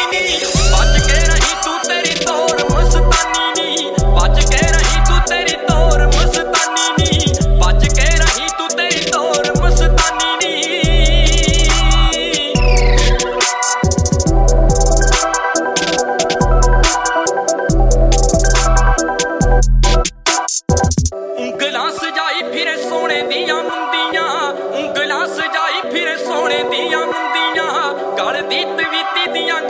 ਉਂਗਲਾਂ ਸਜਾਈ ਫਿਰੇ ਸੋਨੇ ਦੀਆਂ ਮੁੰਦੀਆਂ, ਉਂਗਲਾਂ ਸਜਾਈ ਫਿਰੇ ਸੋਨੇ ਦੀਆਂ ਮੁੰਦੀਆਂ, ਗਲ ਦੀ ਤਵੀਤੀ ਦੀਆਂ